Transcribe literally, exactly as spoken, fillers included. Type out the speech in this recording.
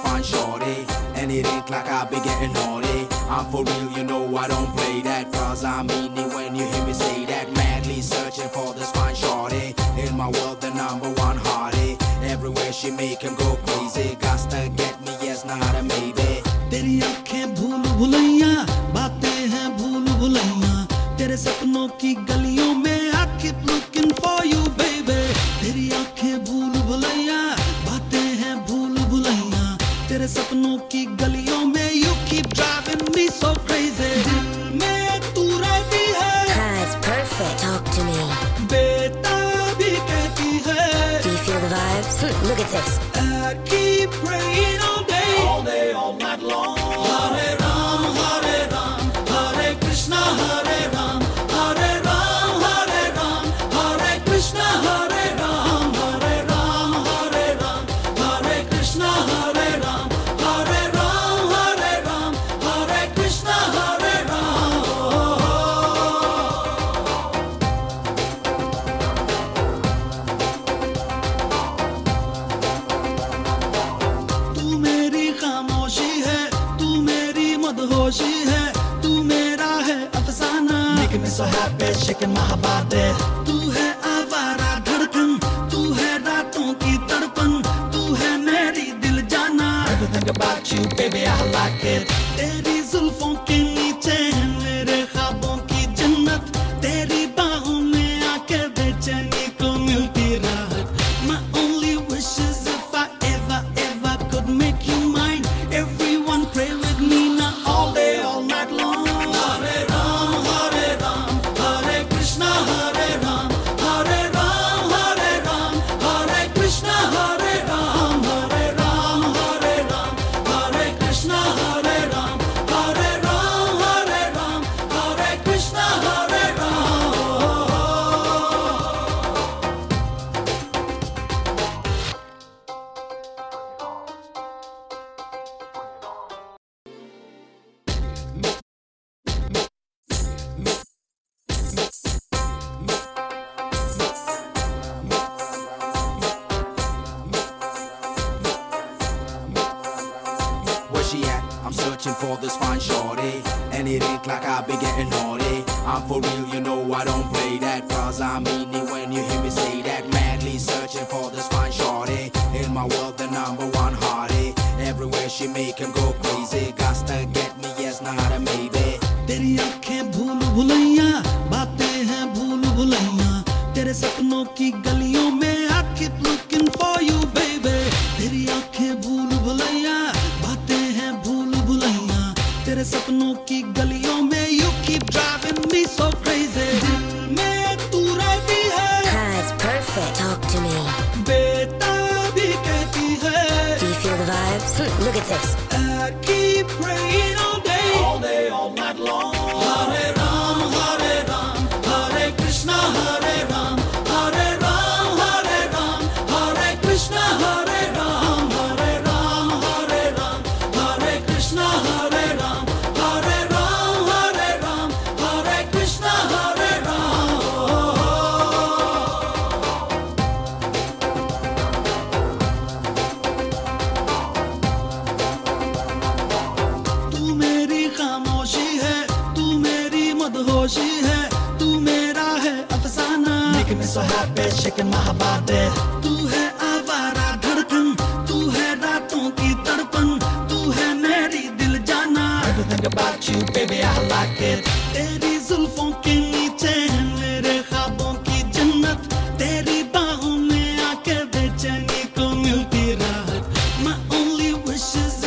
fine shorty, and it ain't like I be getting naughty. I'm for real, you know I don't play that, cause I mean it when you hear me say that. Madly searching for this fine shorty, in my world the number one hottie. Everywhere she make him go crazy, gots to get me, yes, not a maybe. तेरी आँखें भूल भुलैया, बातें हैं भूल भुलैया, तेरे सपनों की गलियों में I keep looking for you baby. तेरी आँखें भूल भुलैया, बातें हैं भूल भुलैया, तेरे सपनों की गलियों में you keep driving me so crazy. दिल में तू रहती है, Ah, it's perfect. Talk to me. बेताबी कहती है. Do you feel the vibes? Hmm, look at this. I keep praying all day, all day, all night long. Hare Ram, Hare Ram, Hare Krishna, Hare Ram, Hare Ram, Hare Ram, Hare Krishna, Hare Ram, Hare Ram, Hare Ram, Hare Krishna, Hare Ram, Hare Ram, Hare Ram, Hare Krishna, Hare Ram. तू मेरी खामोशी है, तू मेरी मदहोशी है, तू मेरा है अफसाना. Making me so happy, shaking my body. तू है आवारा धड़कन, तू है रातों की तड़पन, तू है मेरी दिल जाना. Everything about you, baby, I like it. तेरी जुल्फों के नीचे है मेरे ख्वाबों की जन्नत, तेरी बाहों में आके बेचैनी को मिलती राहत. My only wish is if I ever, ever could make you mine. Everyone pray with me now all day, all night long. Hare Ram, Hare Ram, Hare Krishna, Hare Ram, Hare Ram, Hare Ram, Hare Krishna, Hare Ram, Hare Ram, Hare Ram, Hare Krishna, Hare Ram, Hare Ram, Hare Ram, Hare Krishna, Hare Ram. Where she at? I'm searching for this fine shorty, and it ain't like I be getting naughty. I'm for real, you know I don't play that, cause I mean it when you hear me say that. Madly searching for this fine shorty, in my world the number one hottie. Everywhere she make him go crazy, gots to get me, yes, not a maybe. तेरी आँखें भूल भुलैया, बातें हैं भूल भुलैया, तेरे सपनों की गलियों में I keep looking for you baby. तेरी आँखें भूल भुलैया, बातें हैं भूल भुलैया, तेरे सपनों की गलियों में you keep driving me so crazy. दिल में तू रहती है, Ah, it's perfect. Talk to me. बेताबी कहती है. Do you feel the vibes? Hmm, look at this. I keep praying all day, all day, all night long. Hare Ram, Hare Ram, Hare Krishna, Hare Ram, Hare Ram, Hare Ram, Hare Krishna, Hare Ram, Hare Ram, Hare Ram, Hare Krishna, Hare Ram, Hare Ram, Hare Ram, Hare Krishna, Hare Ram. तू मेरी खामोशी है, तू मेरी मदहोशी है, तू मेरा है अफसाना. Making me so happy, shaking my body. तू है आवारा धड़कन, तू है रातों की तड़पन, तू है मेरी दिल जाना. Everything about you, baby, I like it. तेरी जुल्फों के नीचे है मेरे ख्वाबों की जन्नत, तेरी बाहों में आके बेचैनी को मिलती राहत. My only wish is